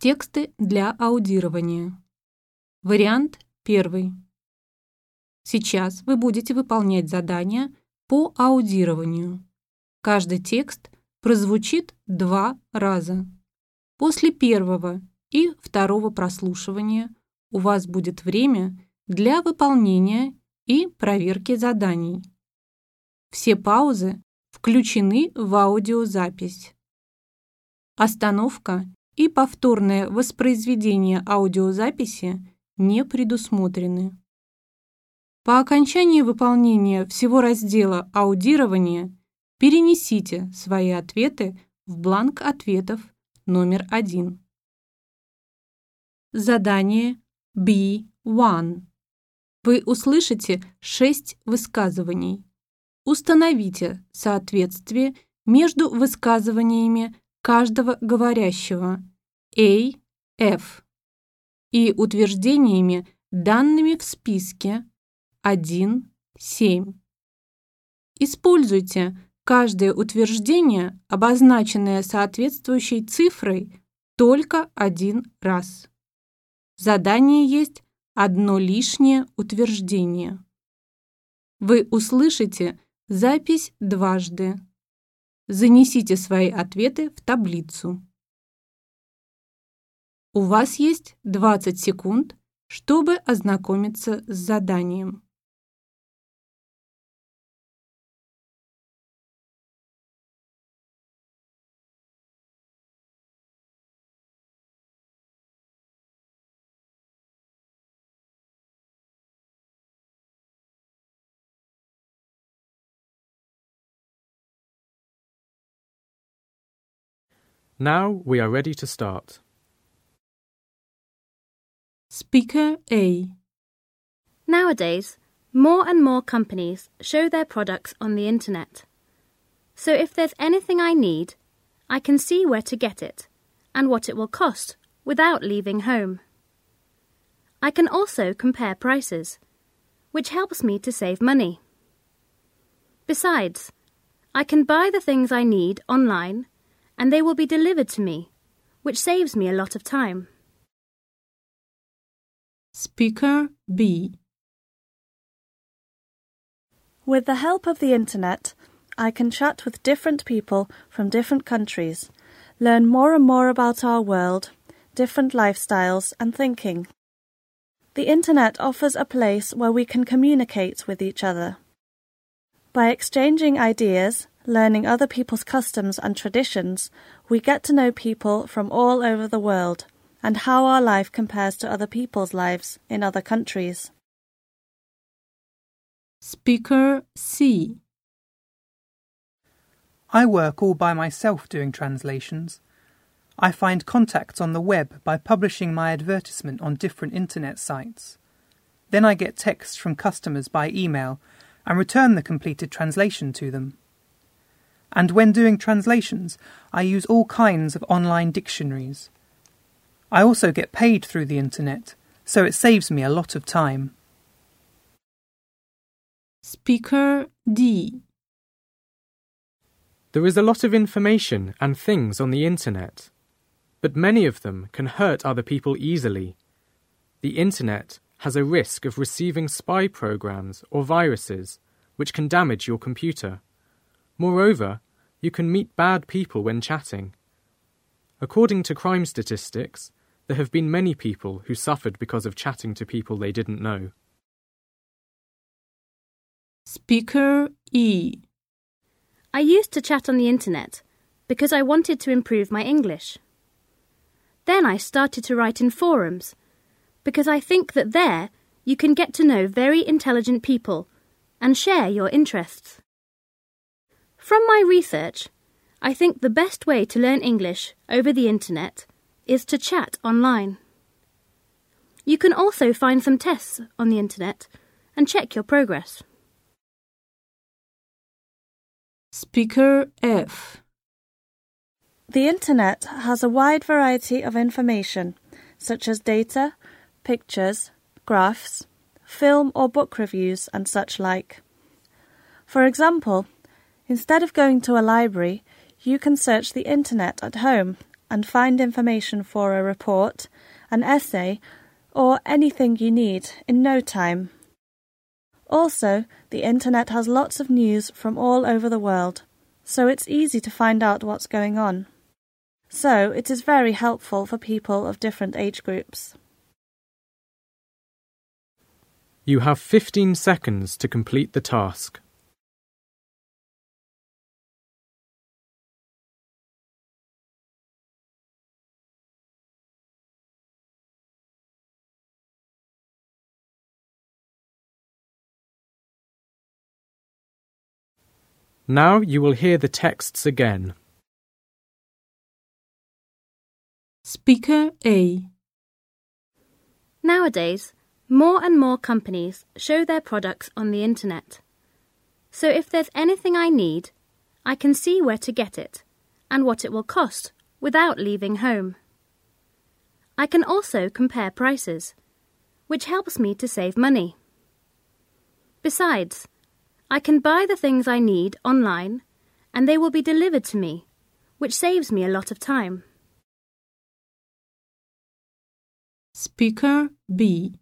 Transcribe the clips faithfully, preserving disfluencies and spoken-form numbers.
Тексты для аудирования. Вариант первый. Сейчас вы будете выполнять задания по аудированию. Каждый текст прозвучит два раза. После первого и второго прослушивания у вас будет время для выполнения и проверки заданий. Все паузы включены в аудиозапись. Остановка и повторное воспроизведение аудиозаписи не предусмотрены. По окончании выполнения всего раздела аудирования перенесите свои ответы в бланк ответов номер один. Задание би один. Вы услышите шесть высказываний. Установите соответствие между высказываниями каждого говорящего A, F и утверждениями, данными в списке один, семь. Используйте каждое утверждение, обозначенное соответствующей цифрой, только один раз. В задании есть одно лишнее утверждение. Вы услышите запись дважды. Занесите свои ответы в таблицу. У вас есть двадцать секунд, чтобы ознакомиться с заданием. Now we are ready to start. Speaker A. Nowadays, more and more companies show their products on the internet. So if there's anything I need, I can see where to get it and what it will cost without leaving home. I can also compare prices, which helps me to save money. Besides, I can buy the things I need online and they will be delivered to me, which saves me a lot of time. Speaker B. With the help of the internet, I can chat with different people from different countries, learn more and more about our world, different lifestyles and thinking. The internet offers a place where we can communicate with each other. By exchanging ideas, learning other people's customs and traditions, we get to know people from all over the world and how our life compares to other people's lives in other countries. Speaker C. I work all by myself doing translations. I find contacts on the web by publishing my advertisement on different internet sites. Then I get texts from customers by email and return the completed translation to them. And when doing translations, I use all kinds of online dictionaries. I also get paid through the internet, so it saves me a lot of time. Speaker D. There is a lot of information and things on the internet, but many of them can hurt other people easily. The internet has a risk of receiving spy programs or viruses which can damage your computer. Moreover, you can meet bad people when chatting. According to crime statistics, there have been many people who suffered because of chatting to people they didn't know. Speaker E. I used to chat on the internet because I wanted to improve my English. Then I started to write in forums because I think that there you can get to know very intelligent people and share your interests. From my research, I think the best way to learn English over the internet is to chat online. You can also find some tests on the internet and check your progress. Speaker F. The internet has a wide variety of information, such as data, pictures, graphs, film or book reviews and such like. For example, instead of going to a library, you can search the internet at home and find information for a report, an essay, or anything you need in no time. Also, the internet has lots of news from all over the world, so it's easy to find out what's going on. So, it is very helpful for people of different age groups. You have fifteen seconds to complete the task. Now you will hear the texts again. Speaker A. Nowadays, more and more companies show their products on the internet. So if there's anything I need, I can see where to get it and what it will cost without leaving home. I can also compare prices, which helps me to save money. Besides, I can buy the things I need online and they will be delivered to me, which saves me a lot of time. Speaker B.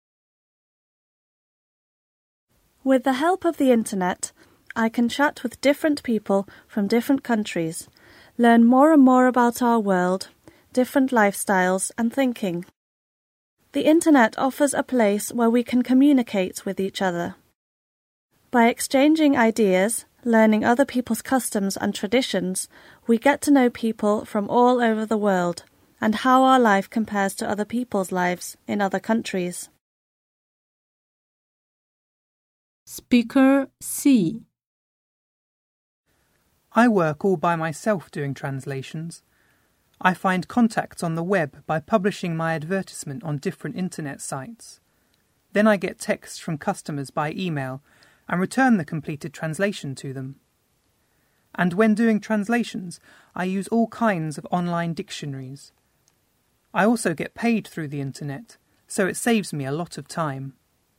With the help of the internet, I can chat with different people from different countries, learn more and more about our world, different lifestyles and thinking. The internet offers a place where we can communicate with each other. By exchanging ideas, learning other people's customs and traditions, we get to know people from all over the world and how our life compares to other people's lives in other countries. Speaker C. I work all by myself doing translations. I find contacts on the web by publishing my advertisement on different internet sites. Then I get texts from customers by email and return the completed translation to them. And when doing translations, I use all kinds of online dictionaries. I also get paid through the internet, so it saves me a lot of time.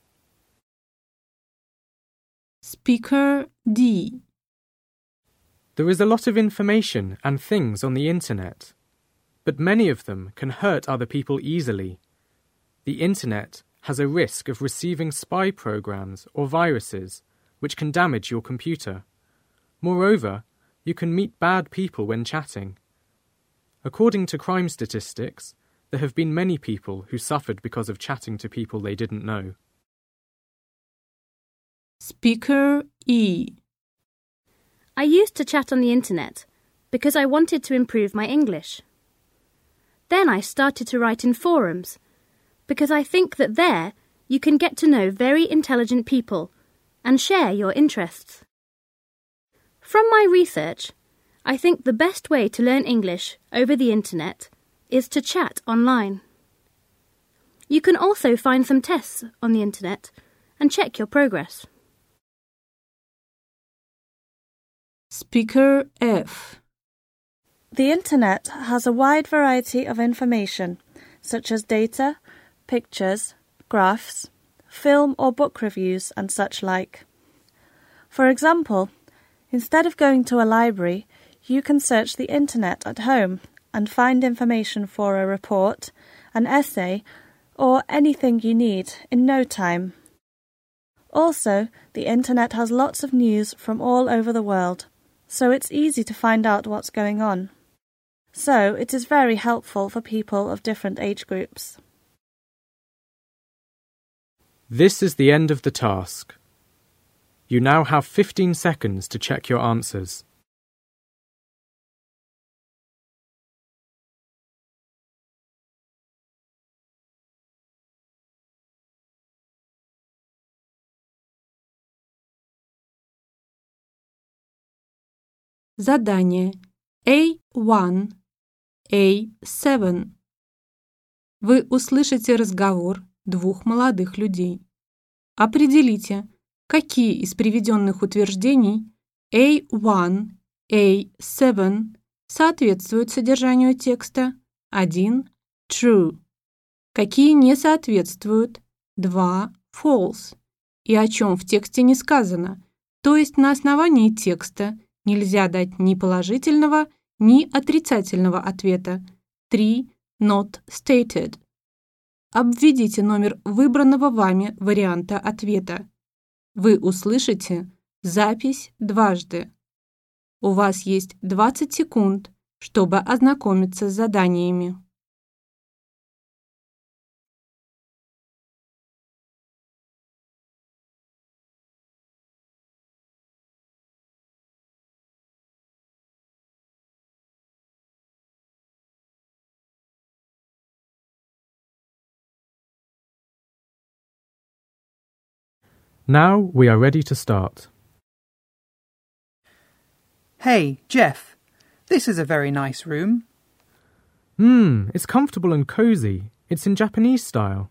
Speaker D. There is a lot of information and things on the internet, but many of them can hurt other people easily. The internet has a risk of receiving spy programs or viruses which can damage your computer. Moreover, you can meet bad people when chatting. According to crime statistics, there have been many people who suffered because of chatting to people they didn't know. Speaker E. I used to chat on the internet because I wanted to improve my English. Then I started to write in forums because I think that there you can get to know very intelligent people and share your interests. From my research, I think the best way to learn English over the internet is to chat online. You can also find some tests on the internet and check your progress. Speaker F. The internet has a wide variety of information, such as data, pictures, graphs, film or book reviews and such like. For example, instead of going to a library, you can search the internet at home and find information for a report, an essay, or anything you need in no time. Also, the internet has lots of news from all over the world, so it's easy to find out what's going on. So, it is very helpful for people of different age groups. This is the end of the task. You now have fifteen seconds to check your answers. Задание A one, A seven. Вы услышите разговор двух молодых людей. Определите, какие из приведенных утверждений A one, A seven соответствуют содержанию текста. один. True. Какие не соответствуют. два. False. И о чем в тексте не сказано. То есть на основании текста нельзя дать ни положительного, ни отрицательного ответа. три. Not stated. Обведите номер выбранного вами варианта ответа. Вы услышите запись дважды. У вас есть двадцать секунд, чтобы ознакомиться с заданиями. Now we are ready to start. Hey, Jeff, this is a very nice room. Hmm, it's comfortable and cozy. It's in Japanese style.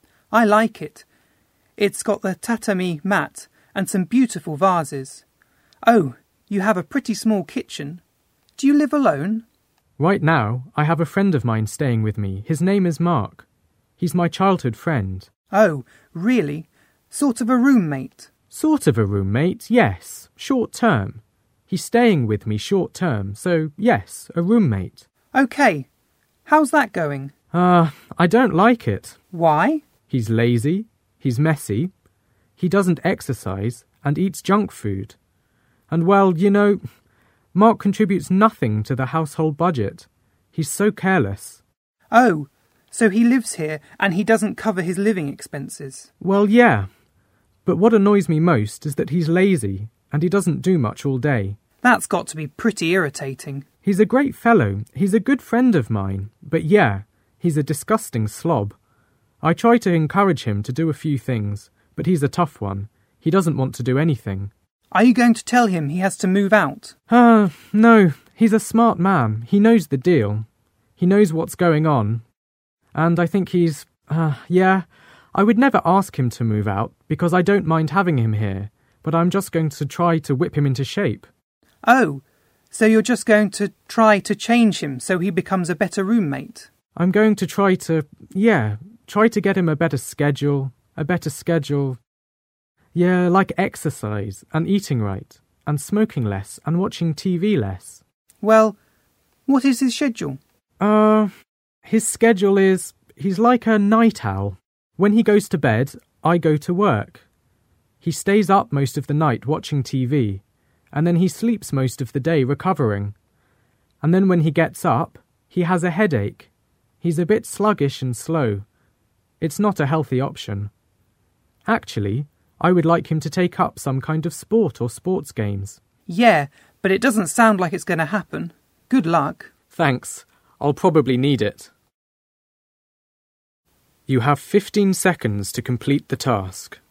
I like it. It's got the tatami mat and some beautiful vases. Oh, you have a pretty small kitchen. Do you live alone? Right now, I have a friend of mine staying with me. His name is Mark. He's my childhood friend. Oh, really? Sort of a roommate? Sort of a roommate, yes. Short term. He's staying with me short term, so yes, a roommate. OK. How's that going? Uh, I don't like it. Why? He's lazy, he's messy, he doesn't exercise and eats junk food. And well, you know, Mark contributes nothing to the household budget. He's so careless. Oh, so he lives here and he doesn't cover his living expenses? Well, yeah. But what annoys me most is that he's lazy and he doesn't do much all day. That's got to be pretty irritating. He's a great fellow. He's a good friend of mine. But yeah, he's a disgusting slob. I try to encourage him to do a few things, but he's a tough one. He doesn't want to do anything. Are you going to tell him he has to move out? Ah, uh, no. He's a smart man. He knows the deal. He knows what's going on. And I think he's... Uh, yeah... I would never ask him to move out because I don't mind having him here, but I'm just going to try to whip him into shape. Oh, so you're just going to try to change him so he becomes a better roommate? I'm going to try to, yeah, try to get him a better schedule, a better schedule. Yeah, like exercise and eating right and smoking less and watching T V less. Well, what is his schedule? Uh, his schedule is, he's like a night owl. When he goes to bed, I go to work. He stays up most of the night watching T V, and then he sleeps most of the day recovering. And then when he gets up, he has a headache. He's a bit sluggish and slow. It's not a healthy option. Actually, I would like him to take up some kind of sport or sports games. Yeah, but it doesn't sound like it's going to happen. Good luck. Thanks. I'll probably need it. You have fifteen seconds to complete the task.